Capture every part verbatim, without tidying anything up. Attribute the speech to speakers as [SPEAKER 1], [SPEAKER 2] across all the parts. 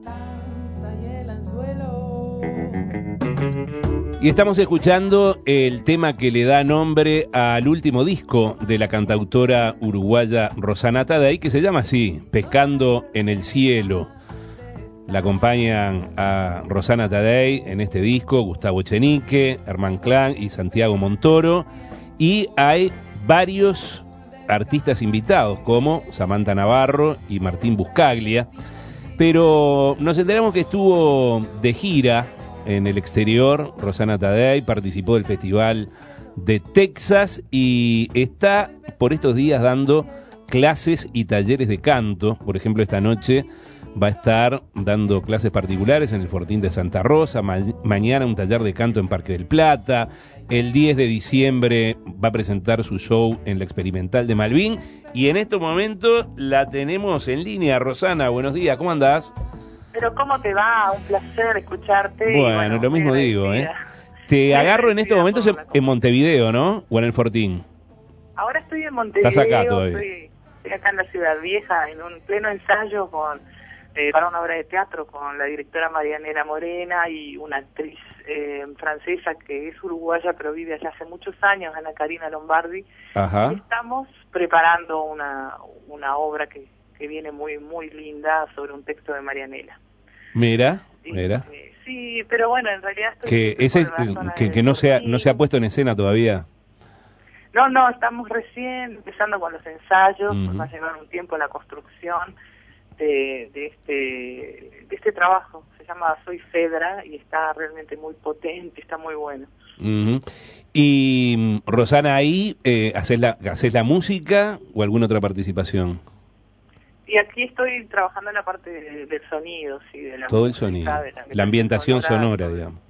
[SPEAKER 1] Y estamos escuchando el tema que le da nombre al último disco de la cantautora uruguaya Rosana Taddei, que se llama así, Pescando en el Cielo. La acompañan a Rosana Taddei en este disco Gustavo Echenique, Herman Klang y Santiago Montoro. Y hay varios artistas invitados como Samantha Navarro y Martín Buscaglia. Pero nos enteramos que estuvo de gira en el exterior. Rosana Taddei participó del Festival de Texas y está por estos días dando clases y talleres de canto. Por ejemplo, esta noche va a estar dando clases particulares en el Fortín de Santa Rosa, ma- mañana un taller de canto en Parque del Plata, el diez de diciembre va a presentar su show en la Experimental de Malvin y en estos momentos la tenemos en línea. Rosana, buenos días, ¿cómo andás?
[SPEAKER 2] Pero ¿cómo te va? Un placer escucharte.
[SPEAKER 1] Bueno,
[SPEAKER 2] y bueno
[SPEAKER 1] lo mismo digo, ¿eh? Te
[SPEAKER 2] Muy
[SPEAKER 1] agarro en estos momentos en,
[SPEAKER 2] la
[SPEAKER 1] en Montevideo, ¿no? ¿O en el Fortín?
[SPEAKER 2] Ahora estoy en Montevideo.
[SPEAKER 1] ¿Estás acá todavía?
[SPEAKER 2] Estoy, estoy acá en la Ciudad Vieja, en un pleno ensayo con eh, para una obra de teatro con la directora Marianela Morena y una actriz eh, francesa que es uruguaya pero vive allá hace muchos años, Ana Karina Lombardi.
[SPEAKER 1] Ajá.
[SPEAKER 2] Y estamos preparando una, una obra que, que viene muy, muy linda sobre un texto de Marianela.
[SPEAKER 1] Mira, mira.
[SPEAKER 2] Eh, sí, pero bueno, en realidad estoy
[SPEAKER 1] Que ese que, que no se ha, no se ha puesto en escena todavía.
[SPEAKER 2] No, no, estamos recién empezando con los ensayos,
[SPEAKER 1] Uh-huh.
[SPEAKER 2] nos va a llevar un tiempo la construcción de, de este de este trabajo. Se llama Soy Fedra y está realmente muy potente, está muy bueno.
[SPEAKER 1] Uh-huh. Y Rosana, ahí eh, ¿haces la haces la música o alguna otra participación?
[SPEAKER 2] Y aquí estoy trabajando en la parte de, del sonido, sí, de la
[SPEAKER 1] todo
[SPEAKER 2] música,
[SPEAKER 1] el sonido,
[SPEAKER 2] de la,
[SPEAKER 1] la ambientación sonora, sonora
[SPEAKER 2] todo.
[SPEAKER 1] digamos.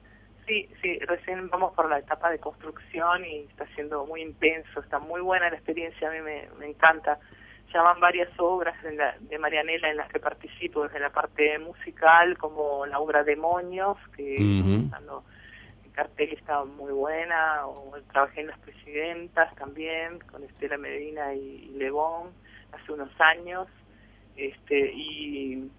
[SPEAKER 2] Sí, sí, recién vamos por la etapa de construcción y está siendo muy intenso, está muy buena la experiencia, a mí me, me encanta. Ya van varias obras de, la, de Marianela en las que participo, desde la parte musical, como la obra Demonios, que
[SPEAKER 1] Uh-huh.
[SPEAKER 2] cuando el cartel está muy buena, o trabajé en Las Presidentas también, con Estela Medina y, y Lebón, hace unos años, este y...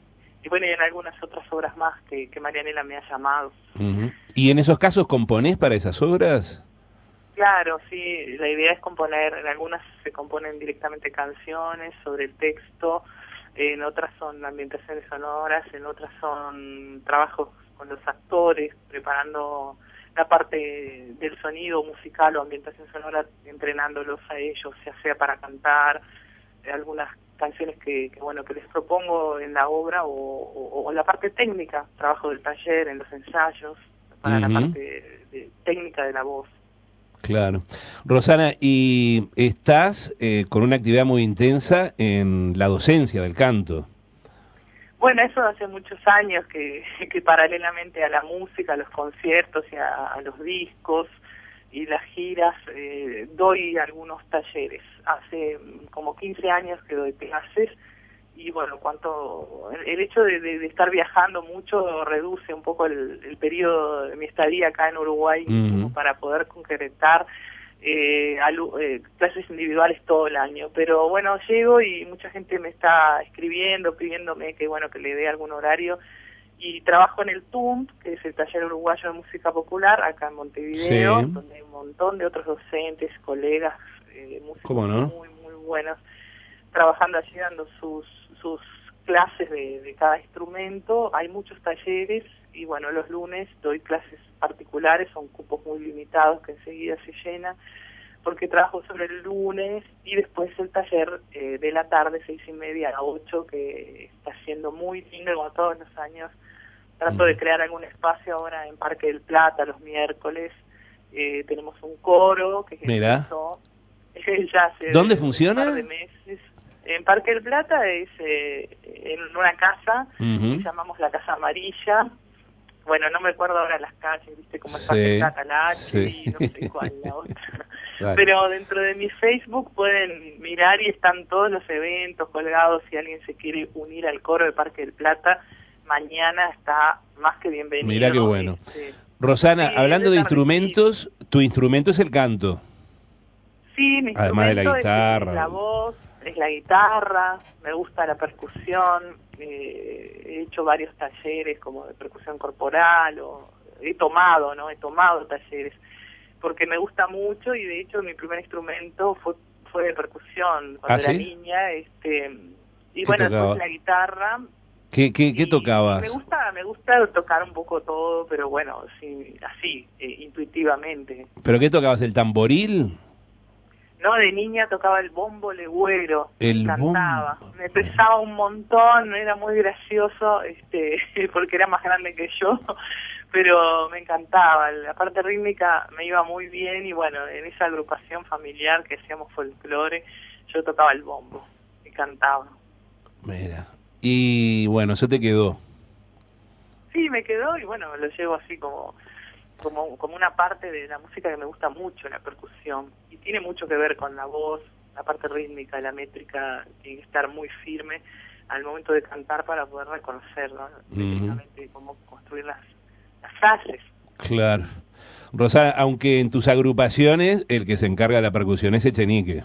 [SPEAKER 2] y bueno, y en algunas otras obras más que, que Marianela me ha llamado.
[SPEAKER 1] Uh-huh. ¿Y en esos casos componés para esas obras?
[SPEAKER 2] Claro, sí, la idea es componer, en algunas se componen directamente canciones sobre el texto, en otras son ambientaciones sonoras, en otras son trabajos con los actores, preparando la parte del sonido musical o ambientación sonora, entrenándolos a ellos, ya sea para cantar, algunas canciones que, que bueno que les propongo en la obra o, o, o la parte técnica, trabajo del taller, en los ensayos, para uh-huh. la parte de, de, técnica de la voz.
[SPEAKER 1] Claro. Rosana, ¿y estás eh, con una actividad muy intensa en la docencia del canto?
[SPEAKER 2] Bueno, eso hace muchos años que, que paralelamente a la música, a los conciertos y a, a los discos y las giras, eh, doy algunos talleres. Hace como quince años que doy clases y bueno, cuanto el hecho de, de, de estar viajando mucho reduce un poco el, el periodo de mi estadía acá en Uruguay uh-huh. como para poder concretar eh, alu, eh, clases individuales todo el año. Pero bueno, llego y mucha gente me está escribiendo, pidiéndome que bueno que le dé algún horario. Y trabajo en el T U M, que es el Taller Uruguayo de Música Popular, acá en Montevideo, sí. donde hay un montón de otros docentes, colegas, eh, músicos ¿Cómo no? muy, muy buenos, trabajando allí, dando sus sus clases de, de cada instrumento. Hay muchos talleres y bueno, los lunes doy clases particulares, son cupos muy limitados que enseguida se llena, porque trabajo sobre el lunes y después el taller eh, de la tarde, seis y media a ocho, que está siendo muy lindo como todos los años. Trato de crear algún espacio ahora en Parque del Plata los miércoles. Eh, tenemos un coro que
[SPEAKER 1] Mira.
[SPEAKER 2] empezó ya hace
[SPEAKER 1] ¿Dónde funciona?
[SPEAKER 2] Un par de meses. En Parque del Plata es eh, en una casa uh-huh. que llamamos la Casa Amarilla. Bueno, no me acuerdo ahora las calles, viste, como es Parque del Plata, la H sí. y no sé cuál la otra. Vale. Pero dentro de mi Facebook pueden mirar y están todos los eventos colgados. Si alguien se quiere unir al coro de Parque del Plata, mañana está más que bienvenido.
[SPEAKER 1] Mirá qué bueno. Este, Rosana, sí, hablando de instrumentos, tu instrumento es el canto.
[SPEAKER 2] Sí, mi
[SPEAKER 1] Además
[SPEAKER 2] instrumento
[SPEAKER 1] de la guitarra.
[SPEAKER 2] Es, es la voz, es la guitarra, me gusta la percusión, eh, he hecho varios talleres como de percusión corporal, o he tomado, ¿no? He tomado talleres, porque me gusta mucho, y de hecho mi primer instrumento fue fue de percusión cuando
[SPEAKER 1] ¿Ah,
[SPEAKER 2] era
[SPEAKER 1] sí?
[SPEAKER 2] niña, este, y
[SPEAKER 1] ¿Qué
[SPEAKER 2] bueno,
[SPEAKER 1] tocaba?
[SPEAKER 2] después la guitarra.
[SPEAKER 1] ¿Qué, qué, qué
[SPEAKER 2] Y
[SPEAKER 1] tocabas?
[SPEAKER 2] me gusta, me gusta tocar un poco todo, pero bueno, sí, así, eh, intuitivamente.
[SPEAKER 1] ¿Pero qué tocabas? ¿El tamboril?
[SPEAKER 2] No, de niña tocaba el bombo legüero, me
[SPEAKER 1] El bombo.
[SPEAKER 2] encantaba. Me pesaba un montón, era muy gracioso, este, porque era más grande que yo, pero me encantaba. La parte rítmica me iba muy bien, y bueno, en esa agrupación familiar que hacíamos folclore, yo tocaba el bombo y cantaba.
[SPEAKER 1] Mira. Y bueno, eso te quedó.
[SPEAKER 2] Sí, me quedó, y bueno, lo llevo así como como como una parte de la música que me gusta mucho, la percusión, y tiene mucho que ver con la voz, la parte rítmica, la métrica, tiene que estar muy firme al momento de cantar para poder reconocer, ¿no? Técnicamente, uh-huh, cómo construir las, las frases.
[SPEAKER 1] Claro. Rosana, aunque en tus agrupaciones el que se encarga de la percusión es Echenique.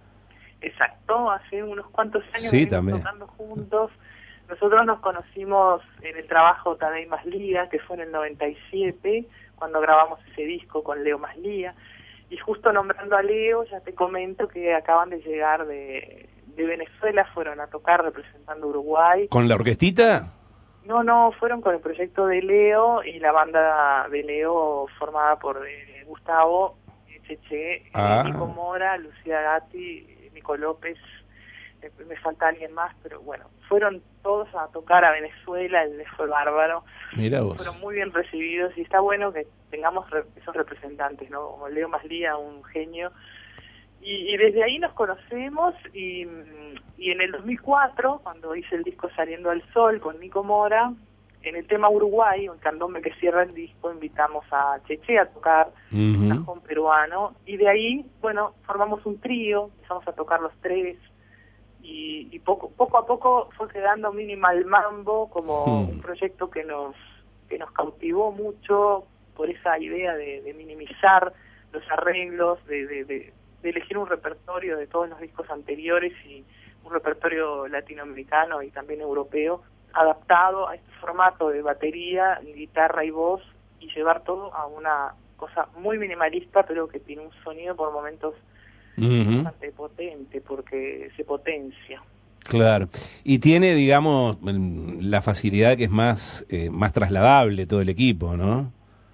[SPEAKER 2] Exacto, hace unos cuantos años
[SPEAKER 1] Sí,
[SPEAKER 2] venimos
[SPEAKER 1] también
[SPEAKER 2] tocando juntos. Nosotros nos conocimos en el trabajo Tadei Maslía, que fue en el noventa y siete, cuando grabamos ese disco con Leo Maslía. Y justo nombrando a Leo, ya te comento que acaban de llegar de, de Venezuela, fueron a tocar representando Uruguay.
[SPEAKER 1] ¿Con la orquestita?
[SPEAKER 2] No, no, fueron con el proyecto de Leo y la banda de Leo formada por eh, Gustavo, Cheche,
[SPEAKER 1] ah.
[SPEAKER 2] eh, Nico Mora, Lucía Gatti, Nico López, eh, me falta alguien más, pero bueno, fueron todos a tocar a Venezuela, les fue bárbaro.
[SPEAKER 1] Mira vos.
[SPEAKER 2] Fueron muy bien recibidos, y está bueno que tengamos re esos representantes, ¿no? Como Leo Maslía, un genio. Y, y desde ahí nos conocemos, y, y en el dos mil cuatro, cuando hice el disco Saliendo al Sol con Nico Mora, en el tema Uruguay, un candombe que cierra el disco, invitamos a Cheche a tocar, uh-huh, un cajón peruano, y de ahí, bueno, formamos un trío, empezamos a tocar los tres, y, y poco, poco a poco fue quedando Minimal Mambo como hmm. un proyecto que nos, que nos cautivó mucho por esa idea de, de minimizar los arreglos, de, de, de de elegir un repertorio de todos los discos anteriores, y un repertorio latinoamericano y también europeo, adaptado a este formato de batería, guitarra y voz, y llevar todo a una cosa muy minimalista, pero que tiene un sonido por momentos uh-huh. bastante potente, porque se potencia.
[SPEAKER 1] Claro, y tiene, digamos, la facilidad que es más, eh, más trasladable todo el equipo, ¿no?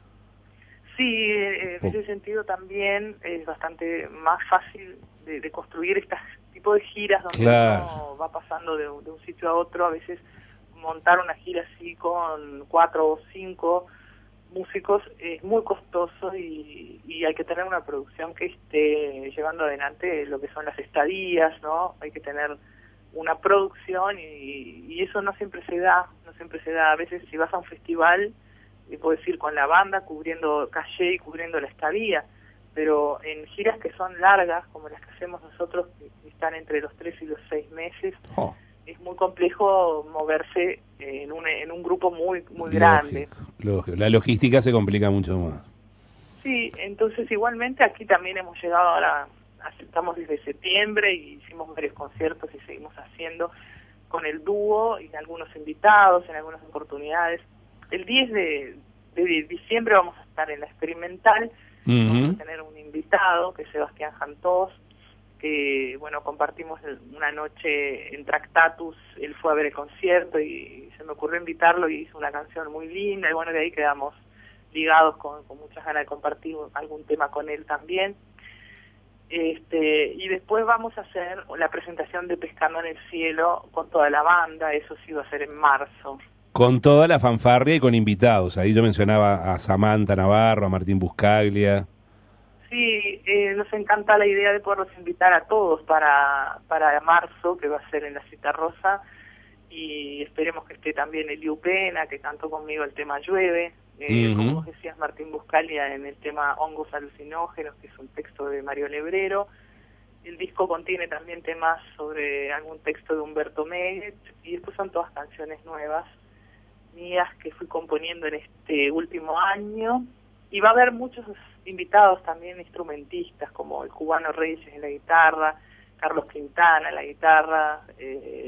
[SPEAKER 2] Sí, eh, en ese sentido también es bastante más fácil de, de construir este tipo de giras donde claro. uno va pasando de, de un sitio a otro. A veces montar una gira así con cuatro o cinco músicos es muy costoso, y, y hay que tener una producción que esté llevando adelante lo que son las estadías, ¿no? Hay que tener una producción, y, y eso no siempre se da, no siempre se da. A veces si vas a un festival, y puedo decir, con la banda cubriendo calle y cubriendo la estadía, pero en giras que son largas, como las que hacemos nosotros, que están entre los tres y los seis meses, oh. es muy complejo moverse en un, en un grupo muy muy
[SPEAKER 1] lógico,
[SPEAKER 2] grande.
[SPEAKER 1] Lógico. La logística se complica mucho más.
[SPEAKER 2] Sí, entonces igualmente aquí también hemos llegado ahora, estamos desde septiembre y hicimos varios conciertos y seguimos haciendo con el dúo y algunos invitados en algunas oportunidades. El diez de, de diciembre vamos a estar en la Experimental, uh-huh. vamos a tener un invitado, que es Sebastián Jantós, que, bueno, compartimos una noche en Tractatus, él fue a ver el concierto y se me ocurrió invitarlo y hizo una canción muy linda, y bueno, de ahí quedamos ligados con, con muchas ganas de compartir algún tema con él también. Este, y después vamos a hacer la presentación de Pescando en el Cielo con toda la banda, eso sí va a ser en marzo.
[SPEAKER 1] Con toda la fanfarria y con invitados. Ahí yo mencionaba a Samantha Navarro, a Martín Buscaglia.
[SPEAKER 2] Sí, eh, nos encanta la idea de poderlos invitar a todos para, para marzo, que va a ser en la Citarrosa, y esperemos que esté también Eliu Pena, que cantó conmigo el tema Llueve, eh, uh-huh. como vos decías, Martín Buscaglia en el tema Hongos Alucinógenos, que es un texto de Mario Lebrero. El disco contiene también temas sobre algún texto de Humberto Meguet, y después son todas canciones nuevas mías que fui componiendo en este último año, y va a haber muchos invitados también instrumentistas, como el cubano Reyes en la guitarra, Carlos Quintana en la guitarra, eh,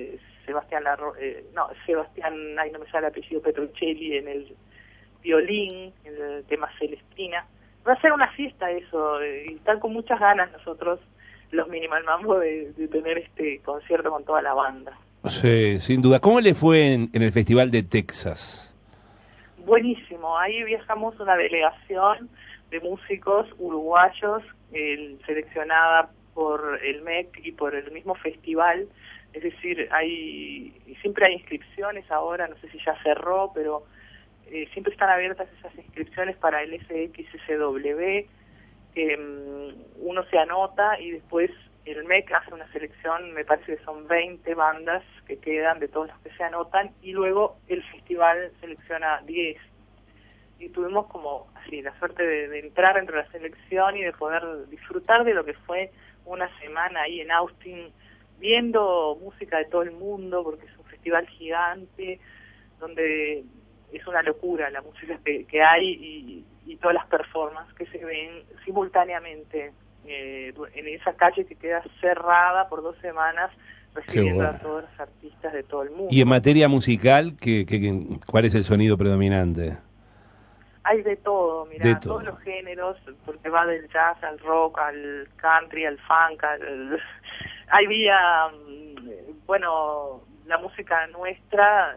[SPEAKER 2] Sebastián Larro, eh, no, Sebastián, ay, no me sale el apellido, Petruccelli en el violín, en el tema Celestina. Va a ser una fiesta eso, eh, y están con muchas ganas nosotros, los Minimal Mambo, de, de tener este concierto con toda la banda.
[SPEAKER 1] Sí, sin duda. ¿Cómo le fue en, en el Festival de Texas?
[SPEAKER 2] Buenísimo, ahí viajamos una delegación de músicos uruguayos, eh, seleccionada por el M E C y por el mismo festival. Es decir, hay siempre hay inscripciones ahora, no sé si ya cerró, pero eh, siempre están abiertas esas inscripciones para el S X S W. Eh, uno se anota y después el M E C hace una selección, me parece que son veinte bandas que quedan de todos los que se anotan, y luego el festival selecciona diez. Y tuvimos como así la suerte de, de entrar entre la selección y de poder disfrutar de lo que fue una semana ahí en Austin, viendo música de todo el mundo, porque es un festival gigante, donde es una locura la música que, que hay y, y todas las performances que se ven simultáneamente eh, en esa calle que queda cerrada por dos semanas, recibiendo bueno. a todos los artistas de todo el mundo.
[SPEAKER 1] Y en materia musical, ¿qué, qué, ¿cuál es el sonido predominante?
[SPEAKER 2] Hay de todo, mira, de todo. Todos los géneros, porque va del jazz al rock, al country, al funk, al... había, bueno, la música nuestra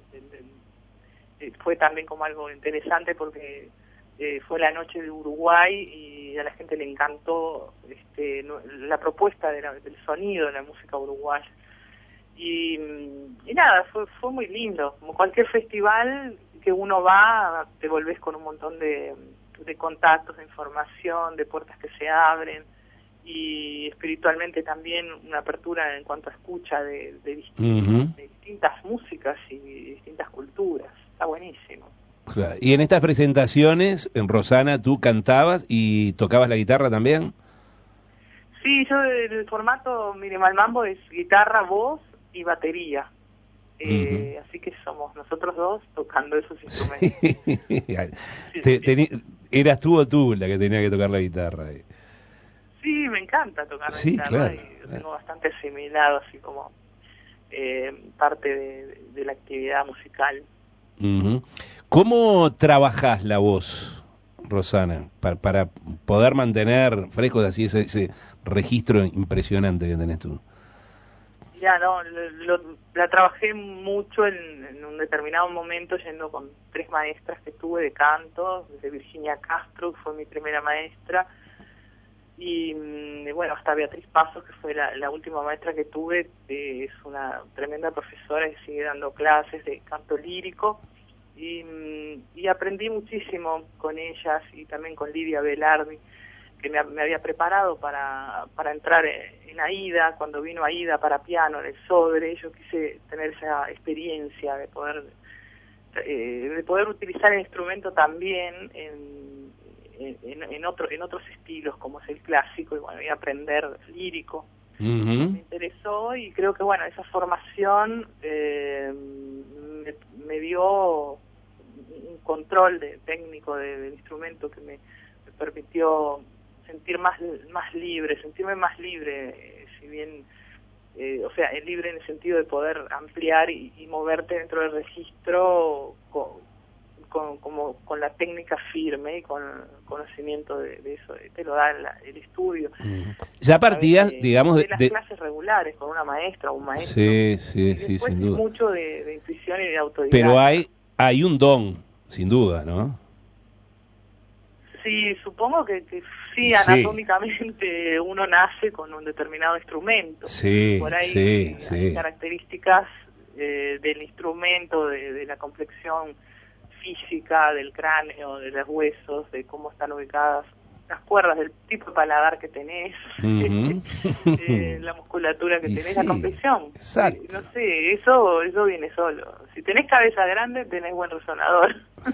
[SPEAKER 2] fue también como algo interesante porque eh, fue la noche de Uruguay y a la gente le encantó este, la propuesta de la, del sonido de la música uruguaya. Y, y nada, fue, fue muy lindo, como cualquier festival que uno va, te volvés con un montón de, de contactos, de información, de puertas que se abren, y espiritualmente también una apertura en cuanto a escucha de, de, distintas, uh-huh. de distintas músicas y distintas culturas. Está buenísimo.
[SPEAKER 1] Claro. Y en estas presentaciones, en Rosana, ¿tú cantabas y tocabas la guitarra también?
[SPEAKER 2] Sí, yo el formato Minimal Mambo es guitarra, voz y batería. Eh, uh-huh. Así que somos nosotros dos tocando esos instrumentos.
[SPEAKER 1] sí, Te, tení, ¿Eras tú o tú la que tenía que tocar la guitarra?
[SPEAKER 2] Sí, me encanta tocar la
[SPEAKER 1] sí,
[SPEAKER 2] guitarra
[SPEAKER 1] claro,
[SPEAKER 2] y lo
[SPEAKER 1] claro.
[SPEAKER 2] tengo bastante asimilado, así como eh, parte de, de, de la actividad musical.
[SPEAKER 1] Uh-huh. ¿Cómo trabajás la voz, Rosana, para, para poder mantener fresco así ese, ese registro impresionante que tenés tú?
[SPEAKER 2] Ya, no, lo, lo, la trabajé mucho en, en un determinado momento yendo con tres maestras que tuve de canto, desde Virginia Castro, que fue mi primera maestra, y bueno, hasta Beatriz Pasos, que fue la, la última maestra que tuve, eh, es una tremenda profesora que sigue dando clases de canto lírico, y, y aprendí muchísimo con ellas y también con Lidia Velardi, que me, me había preparado para, para entrar en, en AIDA. Cuando vino AIDA para piano en el Sodre, yo quise tener esa experiencia de poder eh, de poder utilizar el instrumento también en, en, en, otro, en otros estilos, como es el clásico, y bueno, y aprender lírico. Uh-huh. Me interesó y creo que bueno, esa formación eh, me, me dio un control de, técnico de, del instrumento que me, me permitió sentir más más libre, sentirme más libre, eh, si bien, eh, o sea, libre en el sentido de poder ampliar y, y moverte dentro del registro con, con, como, con la técnica firme y con conocimiento de, de eso, te lo da el, el estudio.
[SPEAKER 1] Uh-huh. Ya partías, de, digamos,
[SPEAKER 2] de,
[SPEAKER 1] de
[SPEAKER 2] las
[SPEAKER 1] de...
[SPEAKER 2] clases regulares con una maestra o un maestro.
[SPEAKER 1] Sí, sí,
[SPEAKER 2] y
[SPEAKER 1] sí,
[SPEAKER 2] después
[SPEAKER 1] sin duda.
[SPEAKER 2] mucho de, de intuición y de autodidacta.
[SPEAKER 1] Pero hay, hay un don, sin duda, ¿no?
[SPEAKER 2] Sí, supongo que, que sí, anatómicamente sí. Uno nace con un determinado instrumento.
[SPEAKER 1] Sí,
[SPEAKER 2] por ahí
[SPEAKER 1] sí,
[SPEAKER 2] hay
[SPEAKER 1] sí.
[SPEAKER 2] características eh, del instrumento, de, de la complexión física, del cráneo, de los huesos, de cómo están ubicadas las cuerdas, del tipo de paladar que tenés, uh-huh. eh, la musculatura que y tenés, sí, la complexión.
[SPEAKER 1] Exacto.
[SPEAKER 2] Eh, no sé, eso, eso viene solo. Si tenés cabeza grande, tenés buen resonador.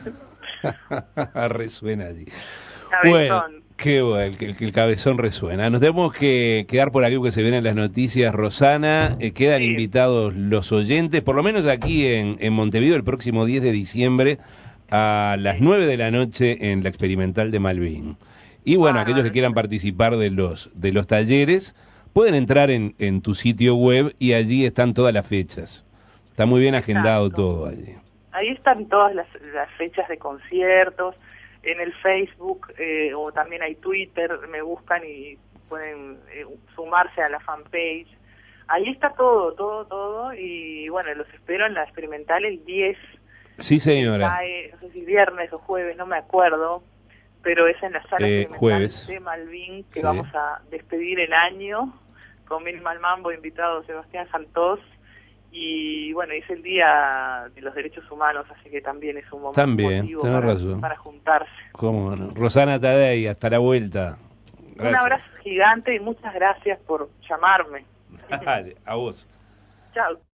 [SPEAKER 1] Resuena allí.
[SPEAKER 2] Cabezón.
[SPEAKER 1] Bueno, qué bueno, que el, el cabezón resuena. Nos tenemos que quedar por aquí porque se vienen las noticias, Rosana. Eh, quedan sí. invitados los oyentes, por lo menos aquí en, en Montevideo, el próximo diez de diciembre a las nueve de la noche en la Experimental de Malvin. Y bueno, ah, aquellos que quieran participar de los de los talleres pueden entrar en, en tu sitio web y allí están todas las fechas. Está muy bien agendado
[SPEAKER 2] Exacto.
[SPEAKER 1] todo allí.
[SPEAKER 2] Ahí están todas las, las fechas de conciertos, en el Facebook eh, o también hay Twitter, me buscan y pueden eh, sumarse a la fanpage. Ahí está todo, todo, todo, y bueno, los espero en la experimental el diez.
[SPEAKER 1] Sí, señora.
[SPEAKER 2] Cae, no sé si viernes o jueves, no me acuerdo, pero es en la sala
[SPEAKER 1] Eh,
[SPEAKER 2] experimental
[SPEAKER 1] jueves.
[SPEAKER 2] de Malvin que
[SPEAKER 1] Sí.
[SPEAKER 2] vamos a despedir el año con Minimal Mambo, invitado Sebastián Santós, y bueno, es el Día de los Derechos Humanos, así que también es un momento
[SPEAKER 1] También,
[SPEAKER 2] motivo
[SPEAKER 1] tenés
[SPEAKER 2] para,
[SPEAKER 1] razón.
[SPEAKER 2] para juntarse.
[SPEAKER 1] ¿Cómo no? Rosana Tadei, hasta la vuelta. Gracias.
[SPEAKER 2] Un abrazo gigante y muchas gracias por llamarme.
[SPEAKER 1] Dale, a vos.
[SPEAKER 2] Chao.